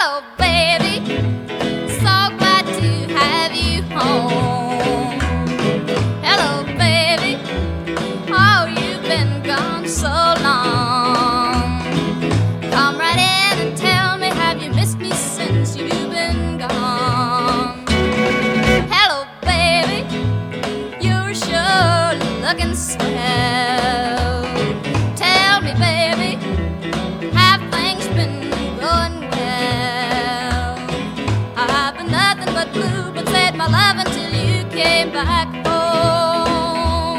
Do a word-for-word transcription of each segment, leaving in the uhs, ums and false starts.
Hello, baby, so glad to have you home. Hello, baby, oh, you've been gone so long. Come right in and tell me, have you missed me since you've been gone? Hello, baby, you're sure looking swell. Tell me, baby, have things been going well? I've been nothing but blue, but said my love until you came back home.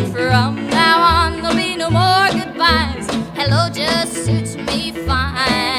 From now on, there'll be no more goodbyes. Hello just suits me fine.